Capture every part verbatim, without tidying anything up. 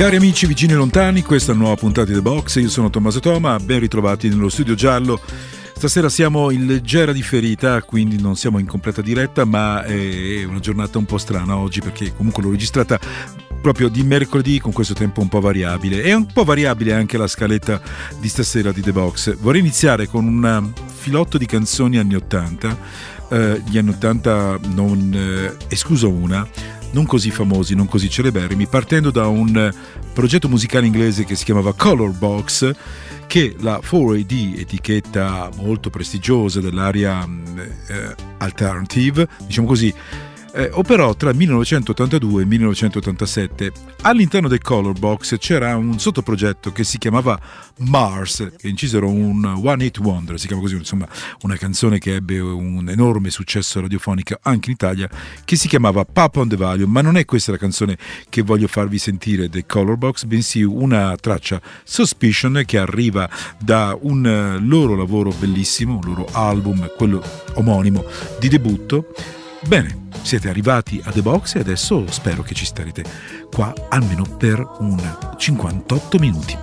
Cari amici vicini e lontani, questa è una nuova puntata di The Box. Io sono Tommaso Toma, ben ritrovati nello studio giallo. Stasera siamo in leggera differita, quindi non siamo in completa diretta, ma è una giornata un po' strana oggi perché comunque l'ho registrata proprio di mercoledì con questo tempo un po' variabile. È un po' variabile anche la scaletta di stasera di The Box. Vorrei iniziare con un filotto di canzoni anni ottanta, eh, gli anni ottanta non eh, escluso una, non così famosi, non così celeberrimi, partendo da un progetto musicale inglese che si chiamava Color Box, che la quattro A D, etichetta molto prestigiosa dell'area eh, alternative, diciamo così, eh, operò tra il millenovecentottantadue e il millenovecentottantasette. All'interno del Color Box c'era un sottoprogetto che si chiamava Mars, che incisero un One Hit Wonder, si chiama così, insomma una canzone che ebbe un enorme successo radiofonico anche in Italia, che si chiamava Pop on the Volume. Ma non è questa la canzone che voglio farvi sentire del Color Box, bensì una traccia, Suspicion, che arriva da un loro lavoro bellissimo, un loro album, quello omonimo di debutto. Bene, siete arrivati a The Box e adesso spero che ci starete qua almeno per un cinquantotto minuti.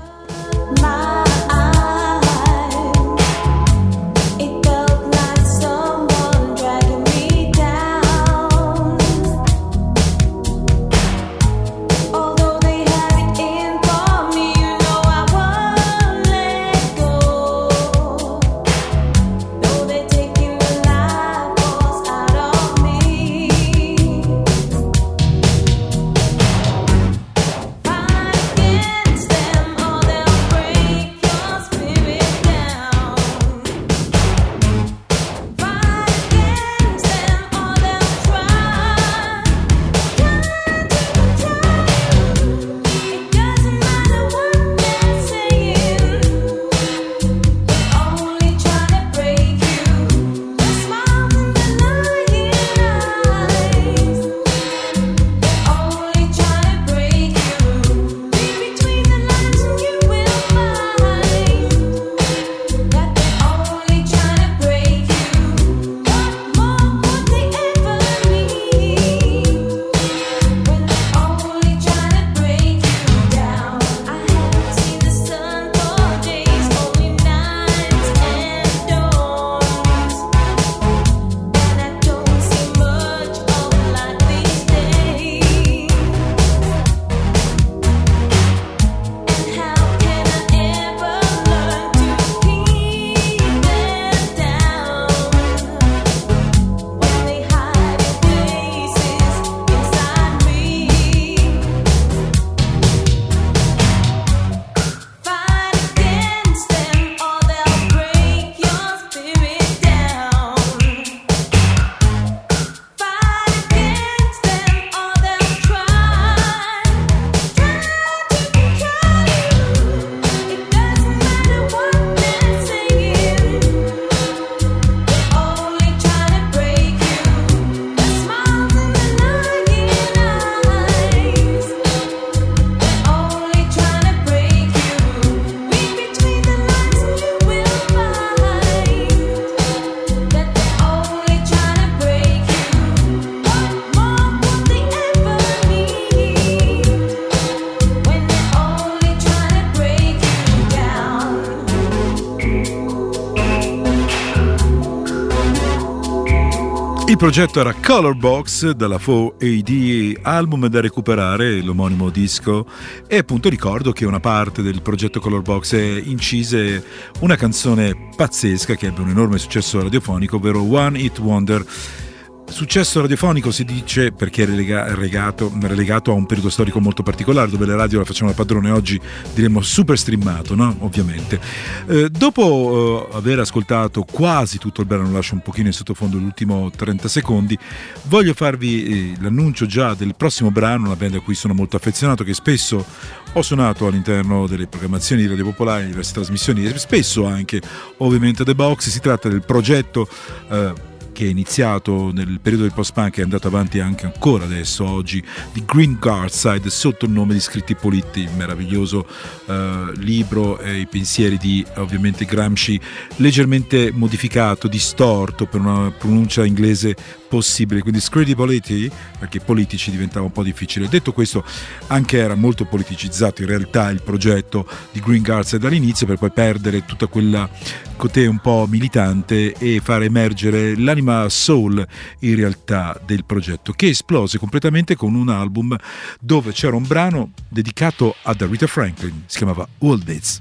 Il progetto era Color Box, dalla quattro A D, album da recuperare, l'omonimo disco, e appunto ricordo che una parte del progetto Color Box incise una canzone pazzesca che ebbe un enorme successo radiofonico, ovvero One Hit Wonder. Successo radiofonico si dice perché è relega- regato, relegato a un periodo storico molto particolare dove le radio la facciamo da padrone. Oggi diremmo super streamato, no? Ovviamente. Eh, dopo eh, aver ascoltato quasi tutto il brano, lascio un pochino in sottofondo l'ultimo trenta secondi, voglio farvi eh, l'annuncio già del prossimo brano, una band a cui sono molto affezionato, che spesso ho suonato all'interno delle programmazioni di Radio Popolare, diverse trasmissioni, e spesso anche ovviamente The Box. Si tratta del progetto eh, che è iniziato nel periodo del post-punk e è andato avanti anche ancora adesso, oggi, di Green Guardside, sotto il nome di Scritti Politti, il meraviglioso uh, libro e i pensieri di ovviamente Gramsci, leggermente modificato, distorto per una pronuncia inglese possibile, quindi Scritti Politti, perché politici diventava un po' difficile. Detto questo, anche era molto politicizzato in realtà il progetto di Green Guardside dall'inizio, per poi perdere tutta quella cotè un po' militante e far emergere l'anima soul in realtà del progetto, che esplose completamente con un album dove c'era un brano dedicato ad Aretha Franklin, si chiamava All This.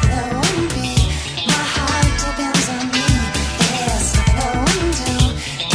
My heart depends on me. There's nothing I wouldn't do.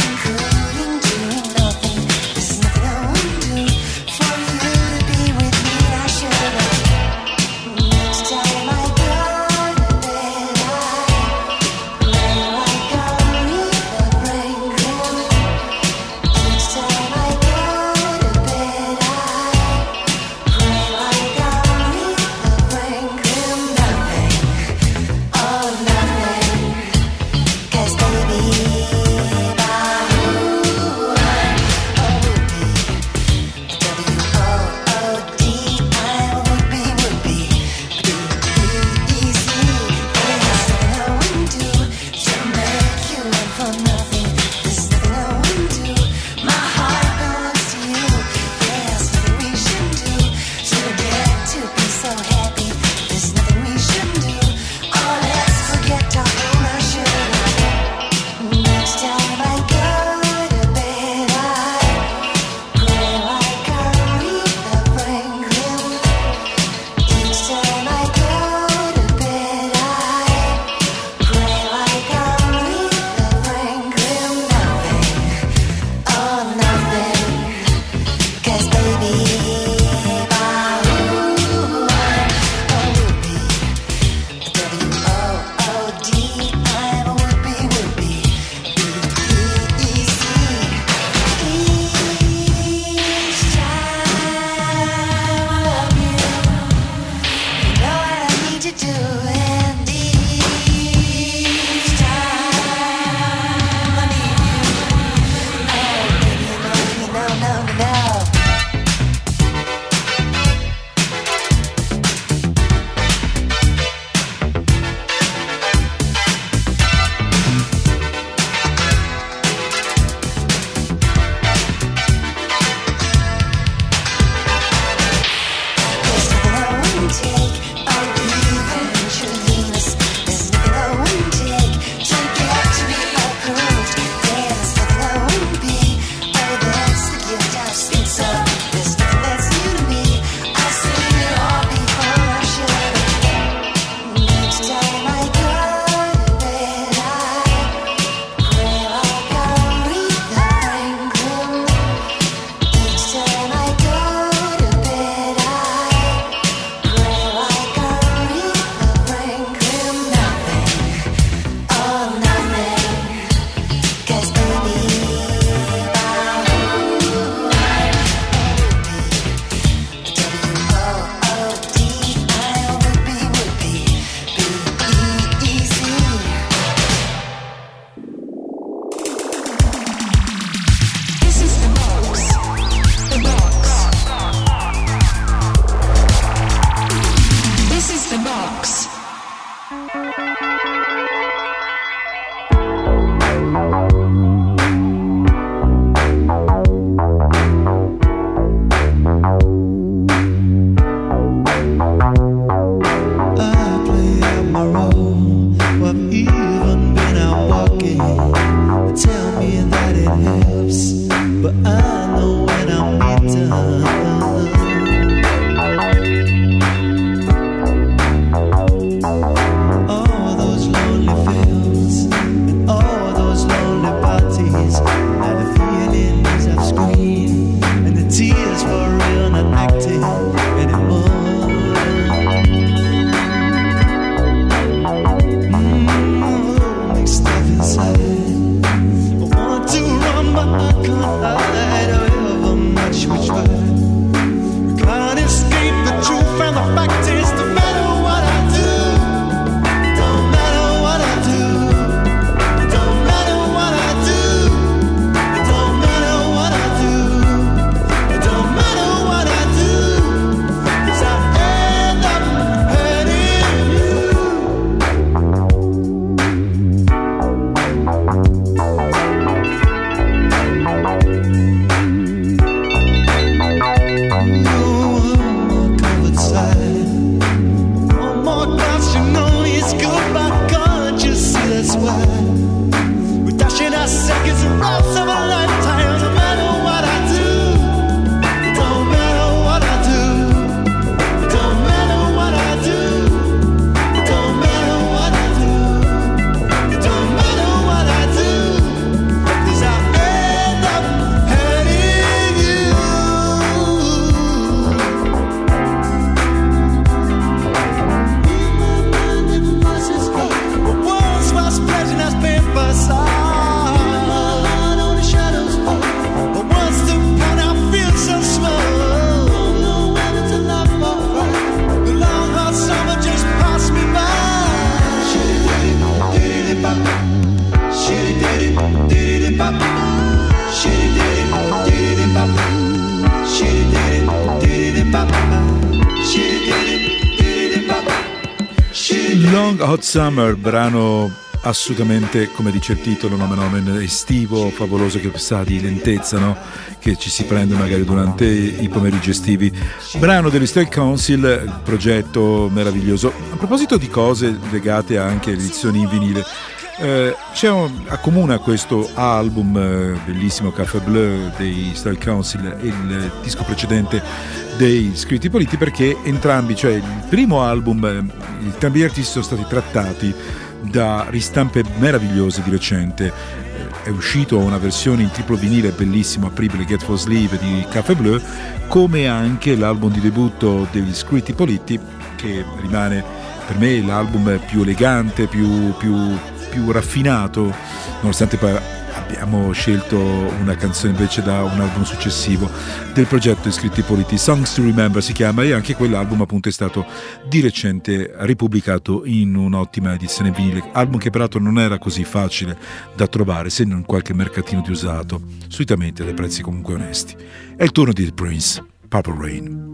Long Hot Summer, brano assolutamente, come dice il titolo, nomen omen, estivo, favoloso, che sa di lentezza, no? Che ci si prende magari durante i pomeriggi estivi. Brano degli Style Council, progetto meraviglioso. A proposito di cose legate anche alle edizioni in vinile, eh, c'è un, accomuna questo album eh, bellissimo, Café Bleu dei Style Council, e il disco precedente dei Scritti Politi, perché entrambi, cioè il primo album, eh, entrambi gli artisti sono stati trattati da ristampe meravigliose di recente. È uscito una versione in triplo vinile bellissimo, apribile, Get for Sleeve di Café Bleu, come anche l'album di debutto degli Scritti Politi, che rimane per me l'album più elegante, più, più, più raffinato, nonostante poi abbiamo scelto una canzone invece da un album successivo del progetto Scritti Politi. Songs to Remember si chiama, e anche quell'album appunto è stato di recente ripubblicato in un'ottima edizione vinile, album che peraltro non era così facile da trovare se non qualche mercatino di usato, solitamente dai prezzi comunque onesti. È il turno di The Prince, Purple Rain.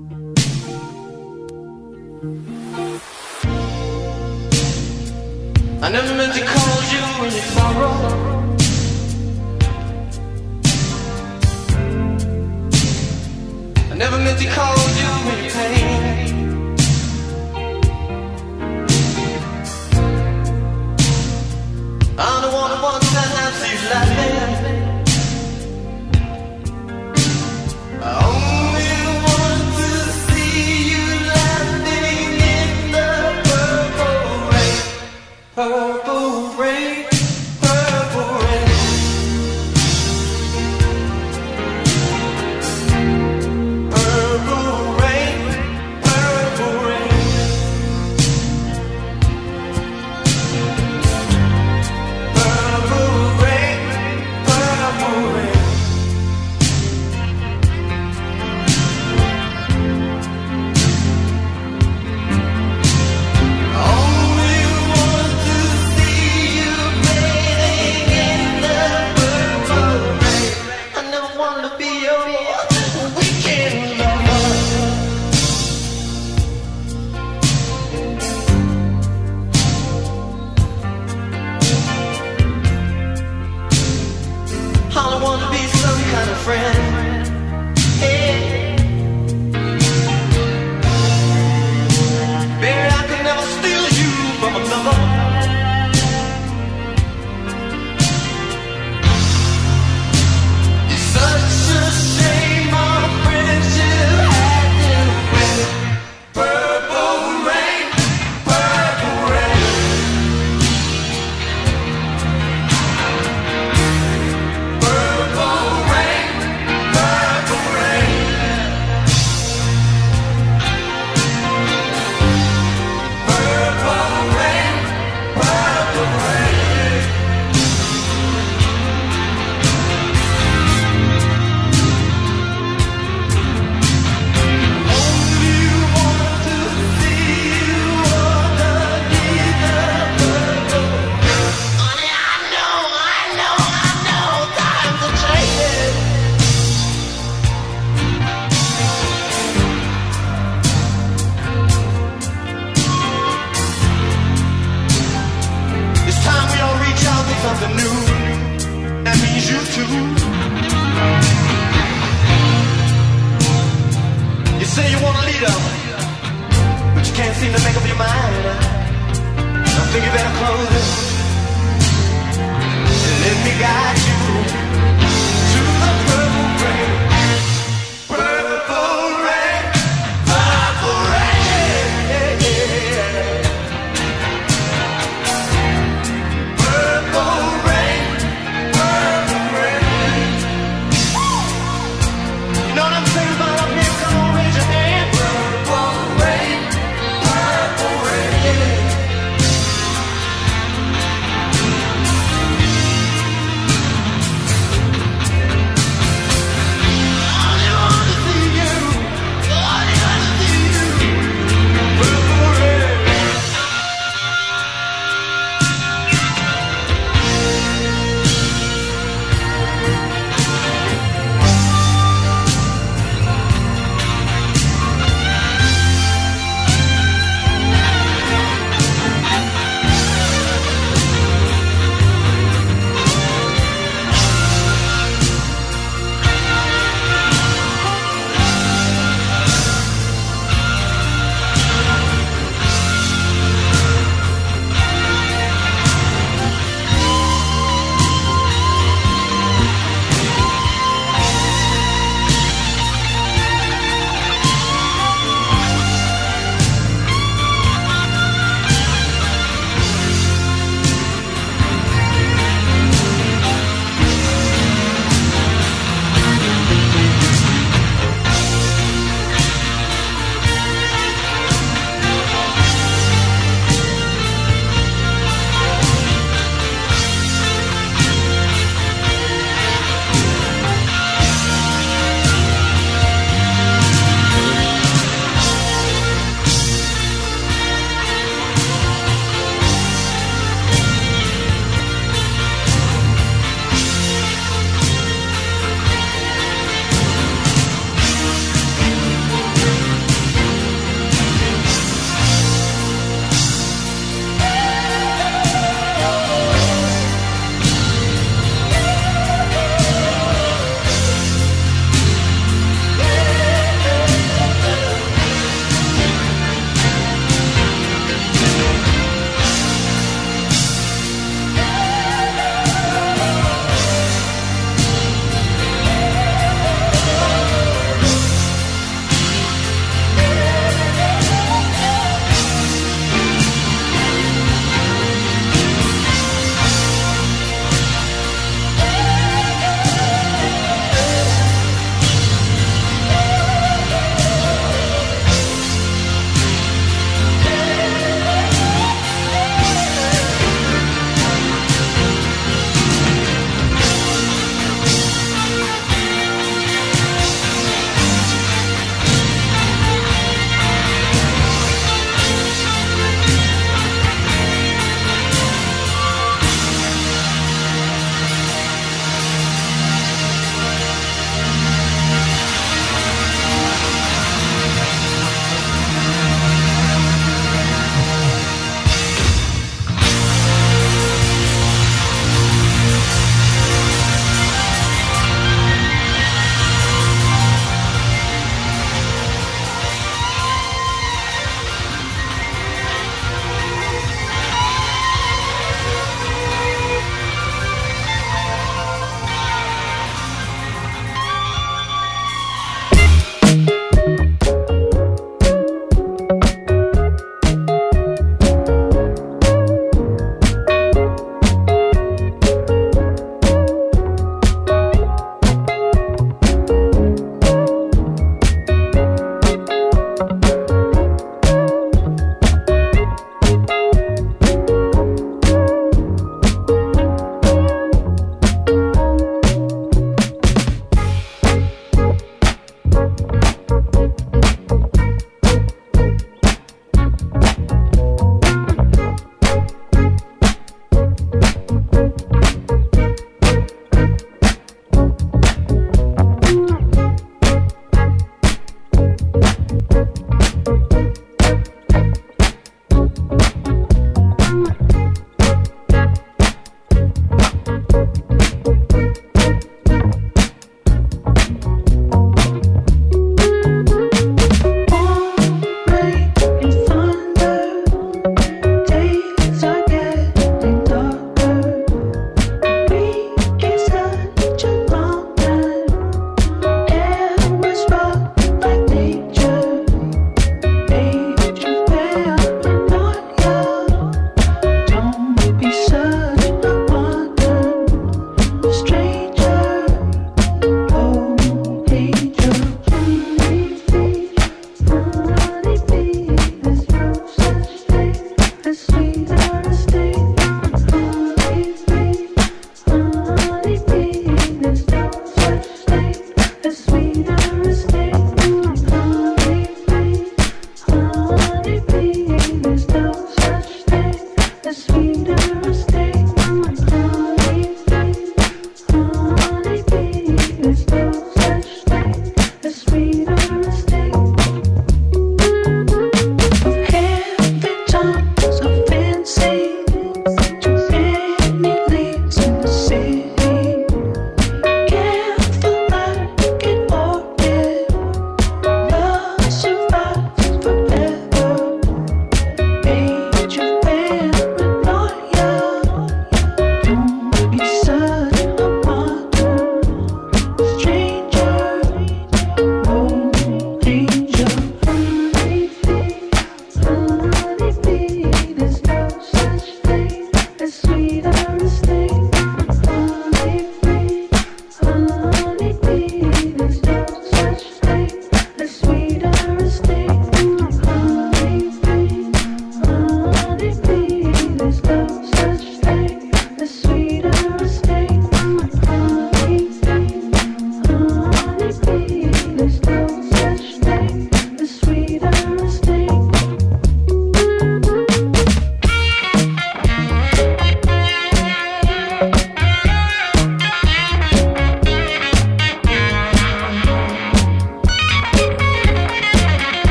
I never meant to call you when you sorrow. I never meant to call you when you're pain. I'm the one who wants to have you laughing. I only want to see you laughing in the purple rain. Purple rain, purple rain.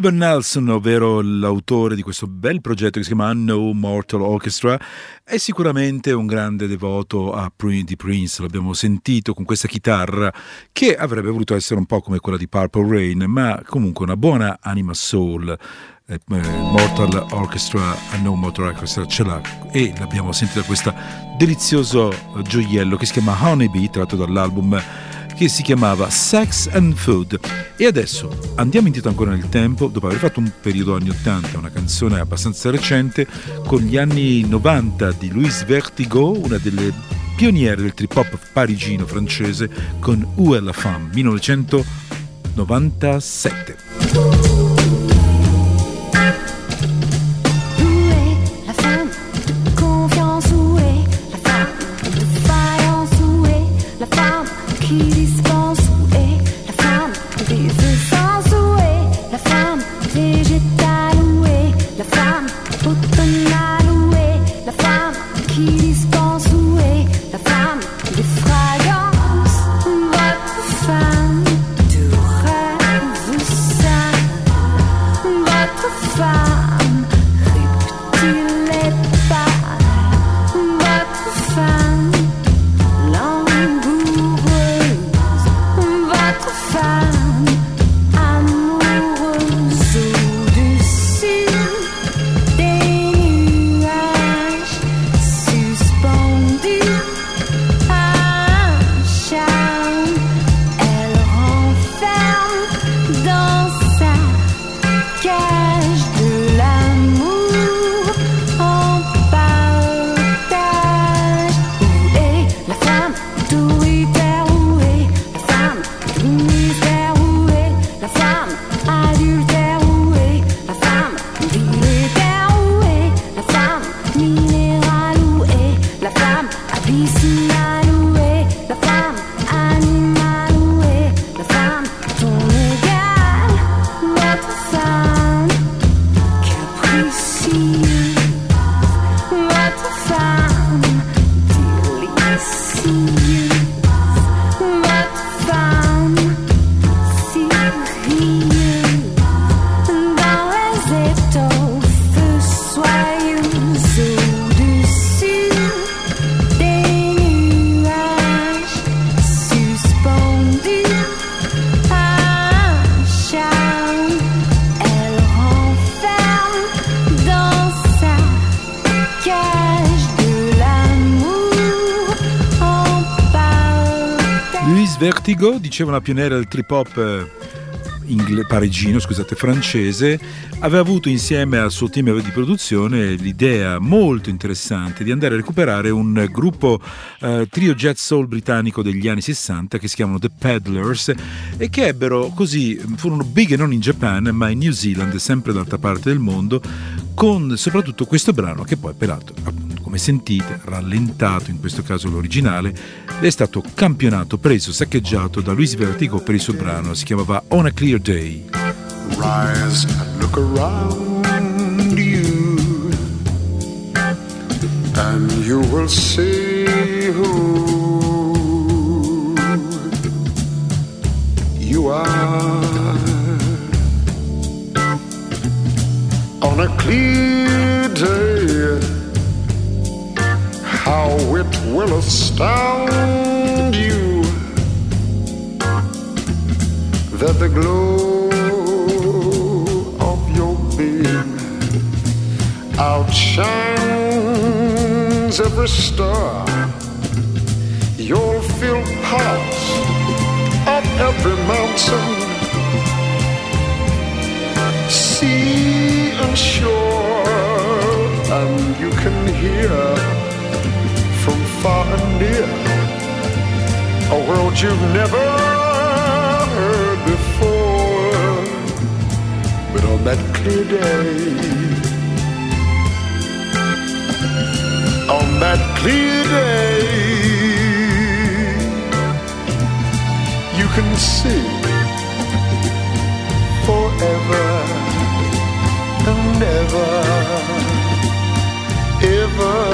Robert Nelson, ovvero l'autore di questo bel progetto che si chiama Unknown Mortal Orchestra, è sicuramente un grande devoto a Prince, di Prince, l'abbiamo sentito con questa chitarra che avrebbe voluto essere un po' come quella di Purple Rain, ma comunque una buona anima soul. Eh, Mortal Orchestra, Unknown Mortal Orchestra ce l'ha, e l'abbiamo sentita questo delizioso gioiello che si chiama Honeybee, tratto dall'album che si chiamava Sex and Food. E adesso andiamo indietro ancora nel tempo, dopo aver fatto un periodo anni ottanta, una canzone abbastanza recente, con gli anni novanta di Louise Vertigo, una delle pioniere del trip hop parigino francese, con Où est la femme, millenovecentonovantasette. Vertigo, diceva una pioniera del trip hop ingle- parigino, scusate, francese, aveva avuto insieme al suo team di produzione l'idea molto interessante di andare a recuperare un gruppo eh, trio jazz soul britannico degli anni sessanta che si chiamano The Peddlers, e che ebbero così, furono big non in Japan ma in New Zealand, sempre dall'altra parte del mondo, con soprattutto questo brano che poi peraltro, appunto, come sentite, rallentato in questo caso l'originale, è stato campionato, preso, saccheggiato da Louise Vertigo per il suo brano, si chiamava On a Clear Day. Rise and look around you, and you will see who you are. On a clear day, how it will astound you that the glow of your being outshines every star. You'll feel parts of every mountain, sea and shore, and you can hear from far and near a world you've never heard before. But on that clear day, on that clear day, you can see forever and ever, ever.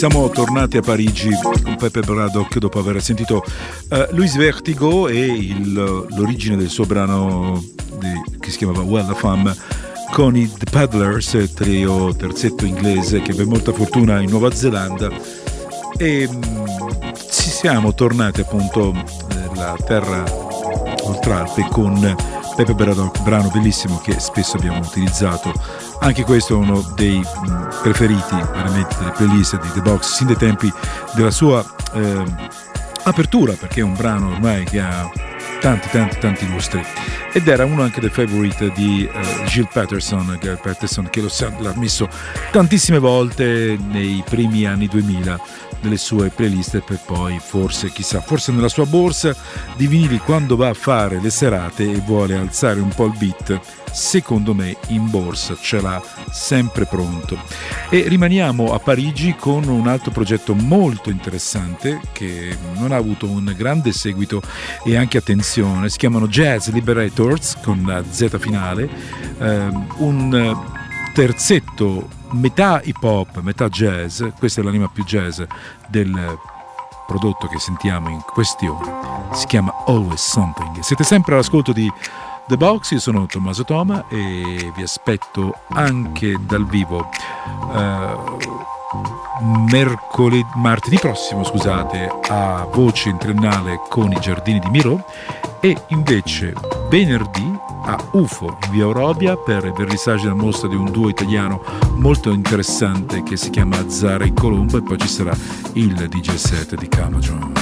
siamo tornati a Parigi con Pepe Braddock dopo aver sentito uh, Louis Vertigo e il, l'origine del suo brano di, che si chiamava Well la Femme con i The Peddlers, trio terzetto inglese che ebbe molta fortuna in Nuova Zelanda, e mh, ci siamo tornati appunto nella terra oltre Alpe con Pepe Braddock, brano bellissimo che spesso abbiamo utilizzato. Anche questo è uno dei mh, preferiti veramente delle playlist di The Box sin dai tempi della sua eh, apertura, perché è un brano ormai che ha tanti tanti tanti lustri, ed era uno anche dei favorite di uh, Gil Patterson, Gil Patterson che lo l'ha messo tantissime volte nei primi anni duemila delle sue playlist, per poi forse chissà forse nella sua borsa di vinili quando va a fare le serate e vuole alzare un po' il beat, secondo me in borsa ce l'ha sempre pronto. E rimaniamo a Parigi con un altro progetto molto interessante che non ha avuto un grande seguito e anche attenzione, si chiamano Jazz Liberators con la Z finale, ehm, un terzetto metà hip hop, metà jazz. Questa è l'anima più jazz del prodotto che sentiamo in questione, si chiama Always Something. Siete sempre all'ascolto di The Box, io sono Tommaso Toma e vi aspetto anche dal vivo uh, mercoledì, martedì prossimo, scusate, a Voce in Triennale con i Giardini di Miro, e invece venerdì a U F O in via Orobia per il vernissage della mostra di un duo italiano molto interessante che si chiama Zara e Colombo, e poi ci sarà il D J set di Camajon.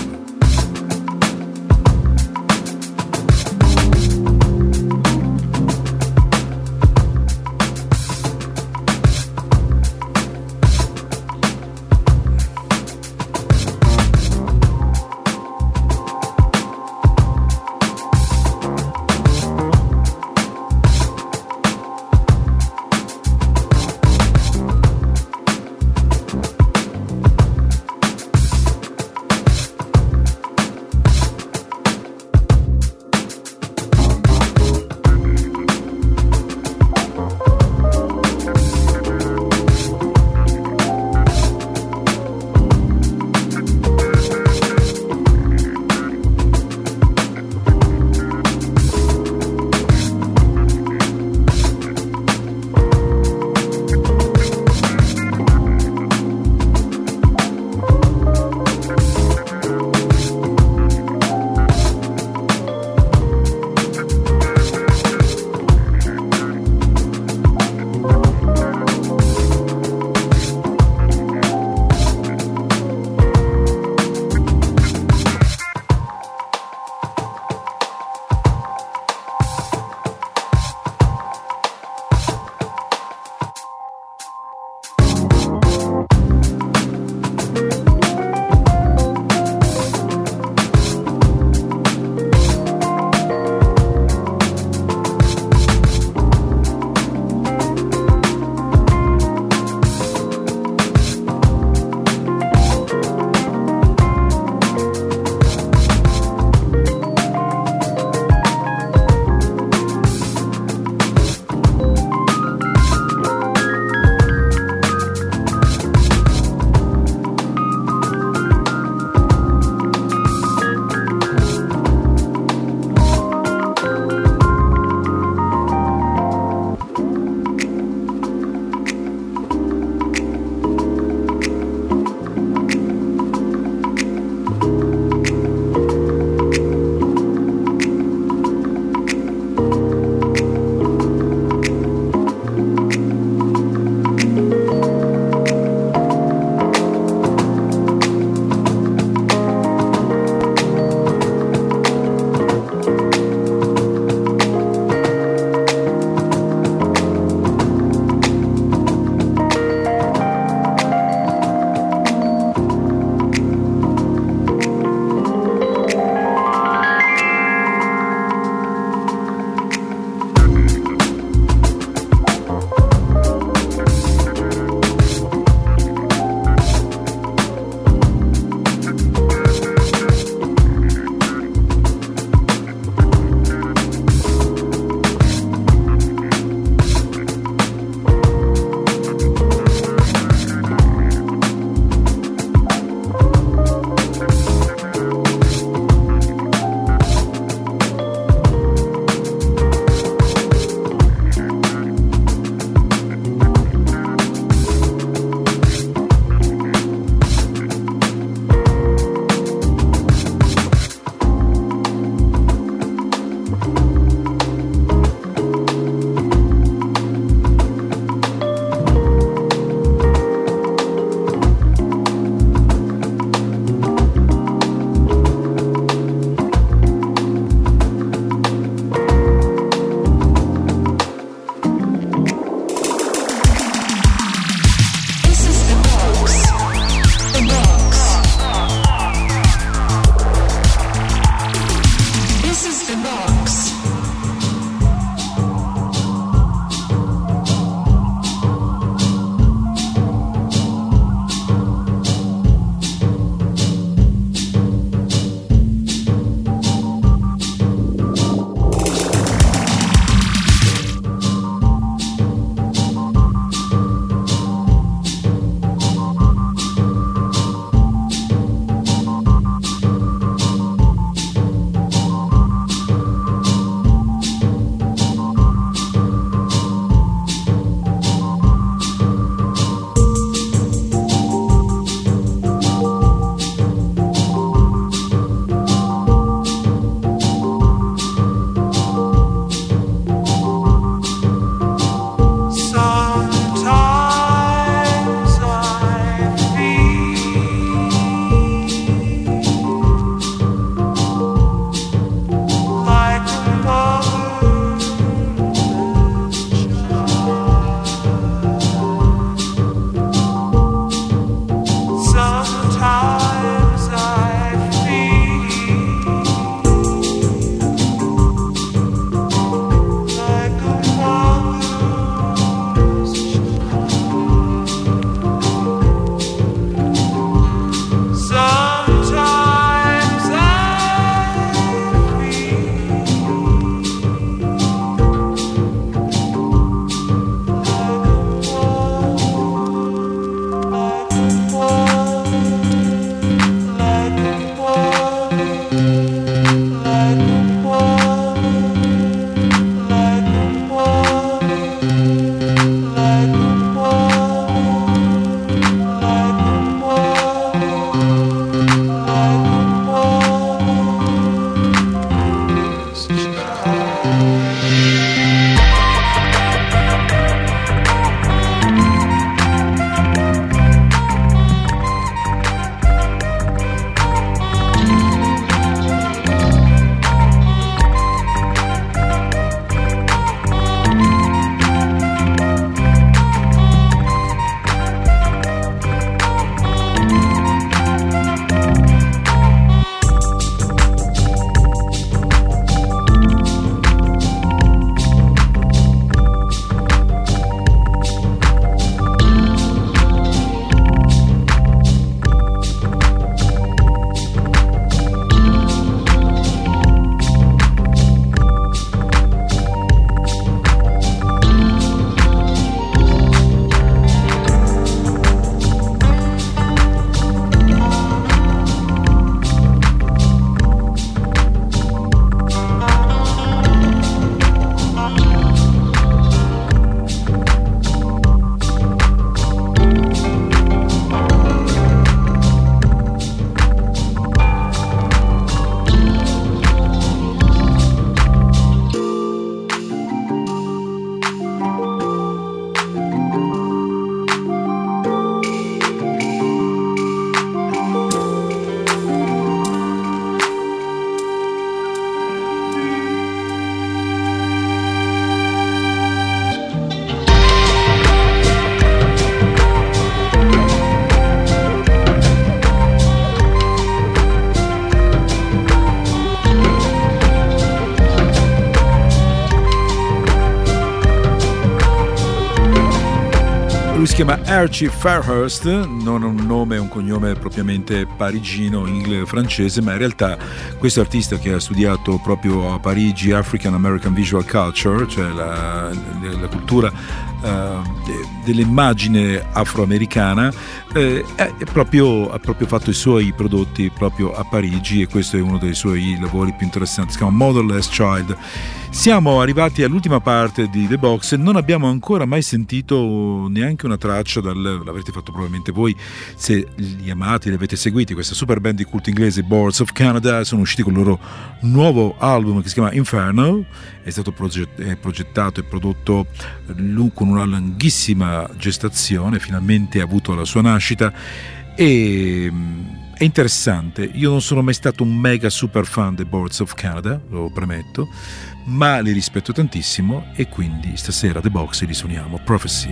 si chiama Archie Fairhurst, non ha un nome e un cognome propriamente parigino, inglese, francese, ma in realtà questo artista che ha studiato proprio a Parigi African American Visual Culture, cioè la, la cultura uh, dell'immagine afroamericana, eh, è proprio, ha proprio fatto i suoi prodotti proprio a Parigi, e questo è uno dei suoi lavori più interessanti, si chiama Motherless Child. Siamo arrivati all'ultima parte di The Box e non abbiamo ancora mai sentito neanche una traccia dal, l'avrete fatto probabilmente voi se li amate, li avete seguiti, questa super band di culto inglese Boards of Canada. Sono usciti con il loro nuovo album che si chiama Inferno, è stato proget- progettato e prodotto con una lunghissima gestazione, finalmente ha avuto la sua nascita e è interessante. Io non sono mai stato un mega super fan dei Boards of Canada, lo premetto, ma li rispetto tantissimo e quindi stasera The Box li suoniamo Prophecy.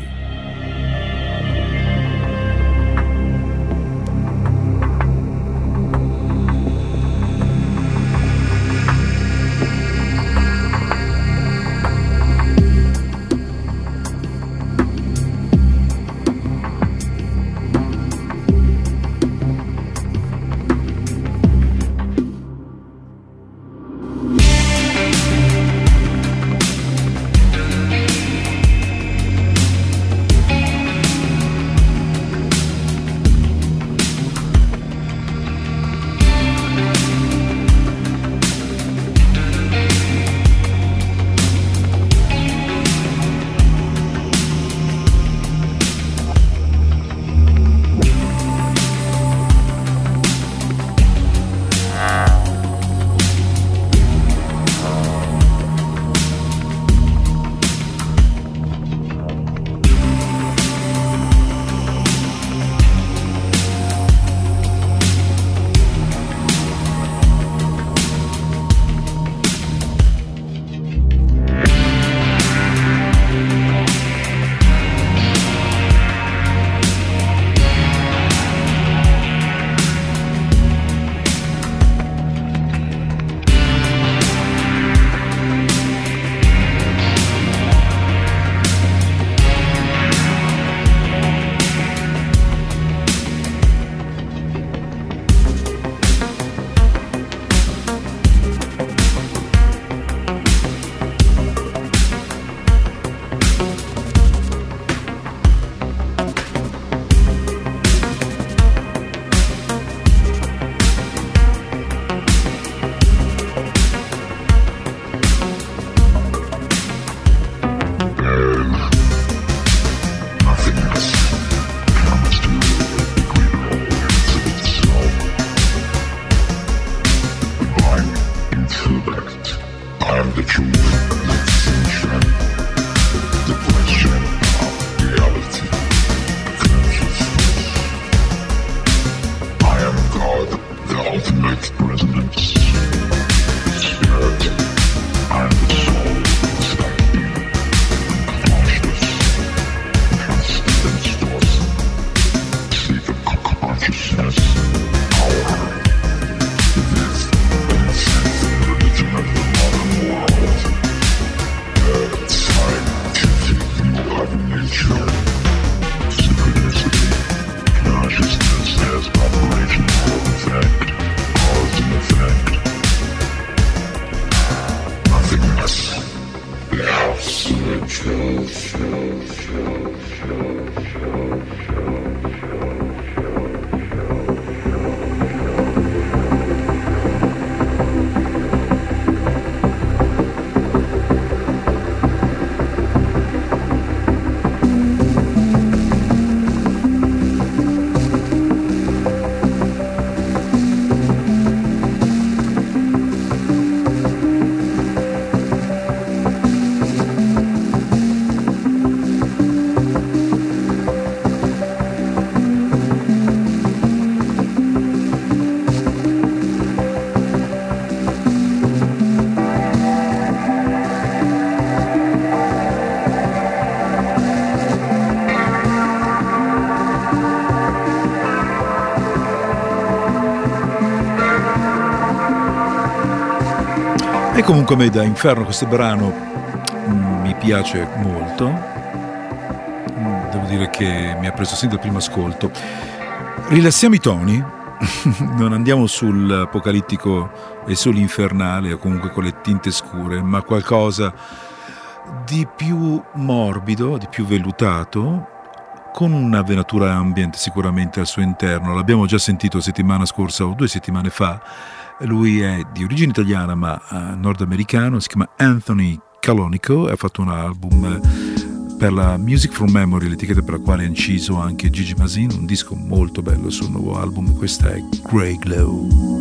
E comunque a me da Inferno questo brano mm, mi piace molto, mm, devo dire che mi ha preso sin dal primo ascolto. Rilassiamo i toni, non andiamo sull'apocalittico e sull'infernale o comunque con le tinte scure, ma qualcosa di più morbido, di più vellutato, con una venatura ambient sicuramente al suo interno. L'abbiamo già sentito settimana scorsa o due settimane fa. Lui è di origine italiana ma uh, nordamericano, si chiama Anthony Calonico e ha fatto un album per la Music from Memory, l'etichetta per la quale ha inciso anche Gigi Masin, un disco molto bello sul nuovo album. Questa è Grey Glow.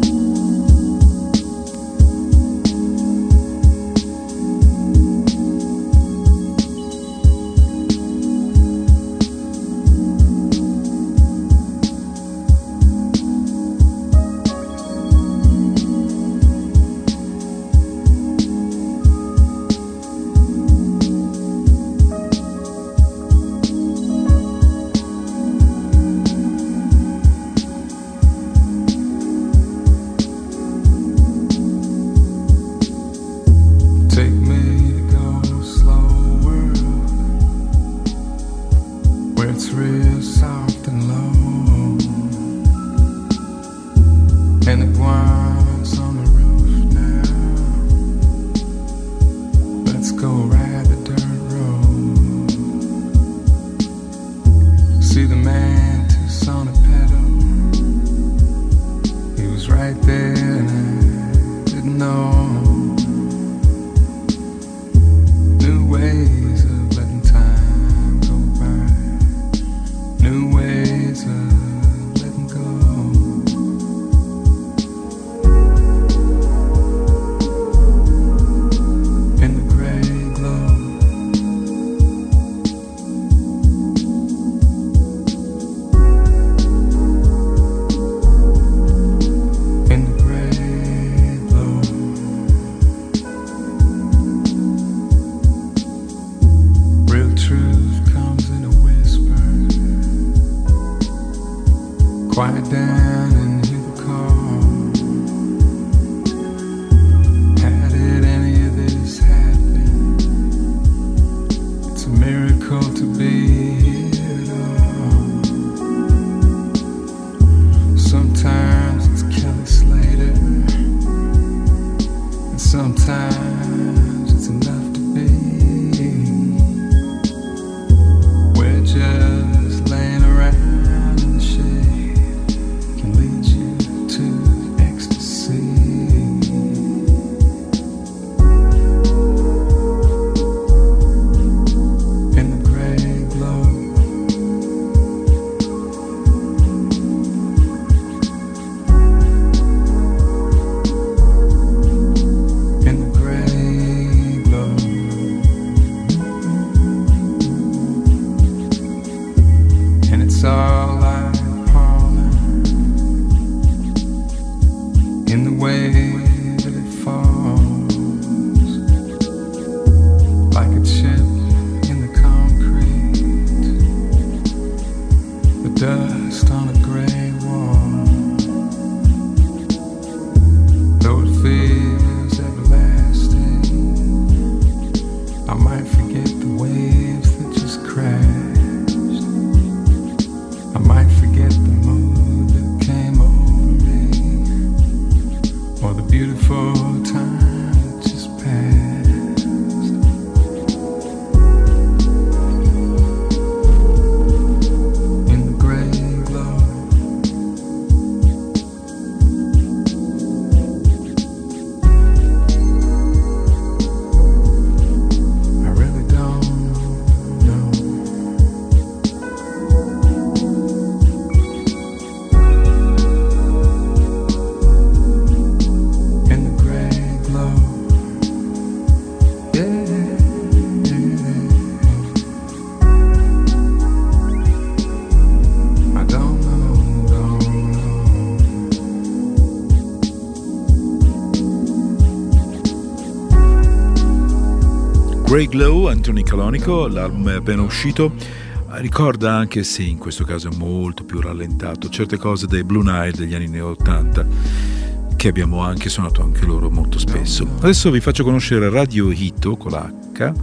Grey Glow, Anthony Calonico, l'album è appena uscito, ricorda, anche se in questo caso è molto più rallentato, certe cose dei Blue Nile degli anni ottanta che abbiamo anche suonato anche loro molto spesso. Adesso vi faccio conoscere Radio Hito con l'H,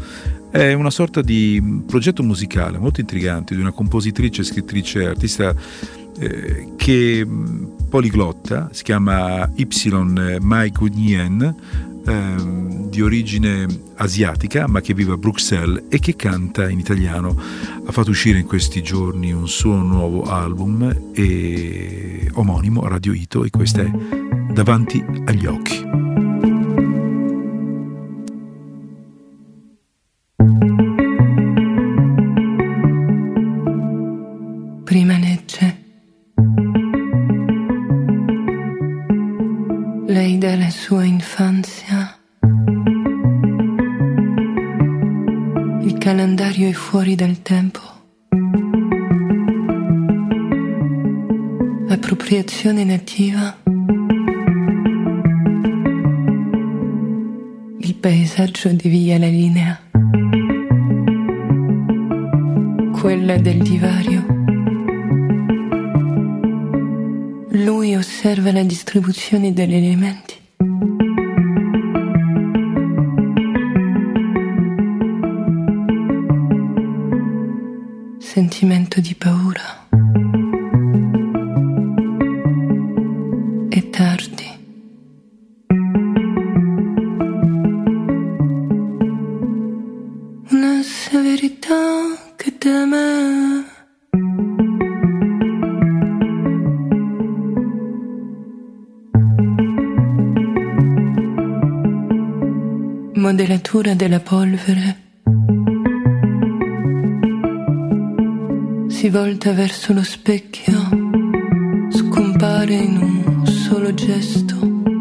È una sorta di progetto musicale molto intrigante di una compositrice, scrittrice, artista eh, che poliglotta, si chiama Y Mai Nguyen, eh, di origine asiatica ma che vive a Bruxelles e che canta in italiano. Ha fatto uscire in questi giorni un suo nuovo album e omonimo, Radio Ito, e questa è Davanti agli occhi. Prima legge. Lei della sua infanzia. Il calendario è fuori dal tempo. Appropriazione nativa. Il paesaggio devia la linea. Quella del divario. Lui osserva la distribuzione degli elementi. Sentimento di paura. È tardi. Una severità che teme. Modelatura della polvere. Si volta verso lo specchio, scompare in un solo gesto.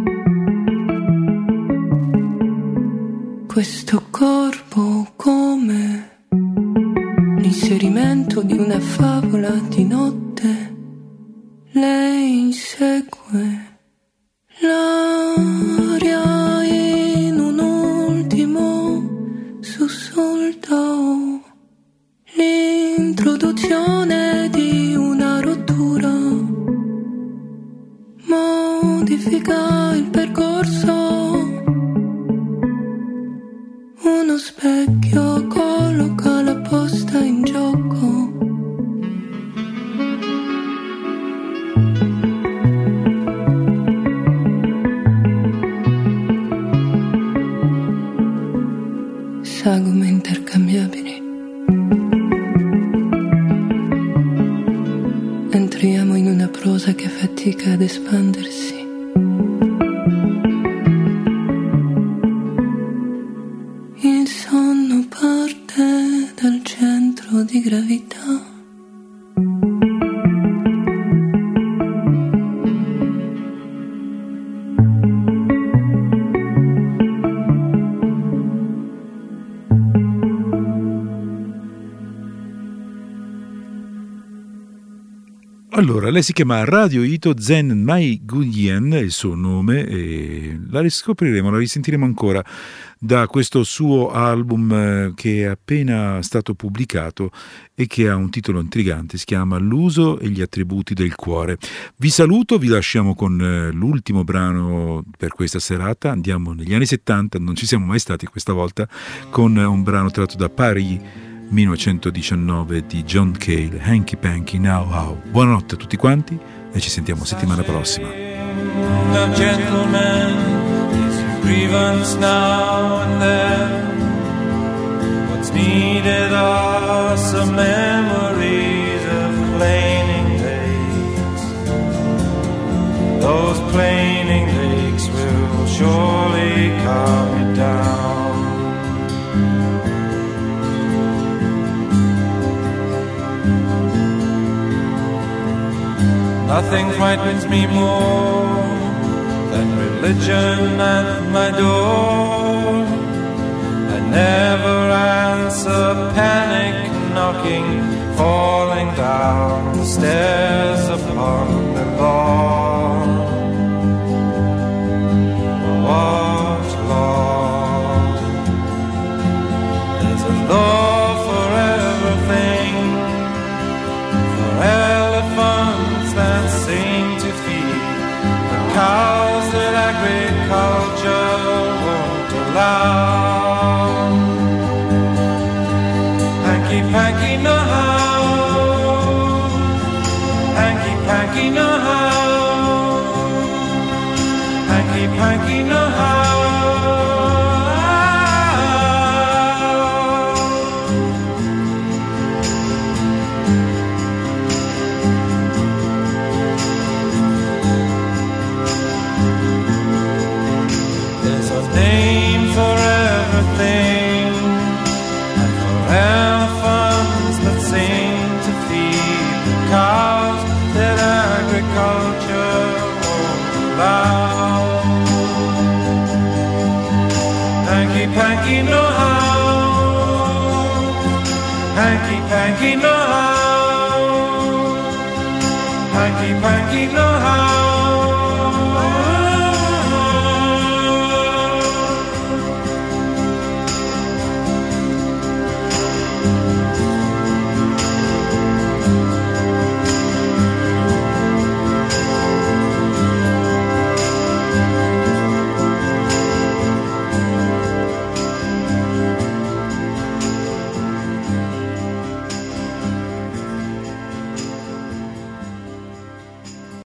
Questo corpo come l'inserimento di una favola di notte. Lei insegue l'aria in un ultimo sussulto, l'introduzione di una rottura modifica il percorso. Uno specchio colloca la posta in gioco. Sagome intercambiabili. Entriamo in una prosa che fatica ad espandersi. Il sonno parte dal centro di gravità. Allora, lei si chiama Radio Ito, Zen Mai Nguyen è il suo nome, e la riscopriremo, la risentiremo ancora da questo suo album che è appena stato pubblicato e che ha un titolo intrigante, si chiama L'uso e gli attributi del cuore. Vi saluto, vi lasciamo con l'ultimo brano per questa serata, andiamo negli anni settanta, non ci siamo mai stati questa volta, con un brano tratto da Paris millenovecentodiciannove di John Cale, Hanky Panky Now How. Buonanotte a tutti quanti e ci sentiamo settimana prossima. The gentleman is a grievance now and then. What's needed are some memories of planing lakes. Those planing lakes will surely calm you down. Nothing frightens me more than religion at my door. I never answer panic knocking, falling down the stairs upon the lawn. What law? There's a law for everything, for elephants that seem to feed the cows that agriculture won't allow. panky know how. There's a name for everything, and for elephants that sing to feed the cows that agriculture won't allow. Hanky panky know how. Hanky panky know how. Hanky panky know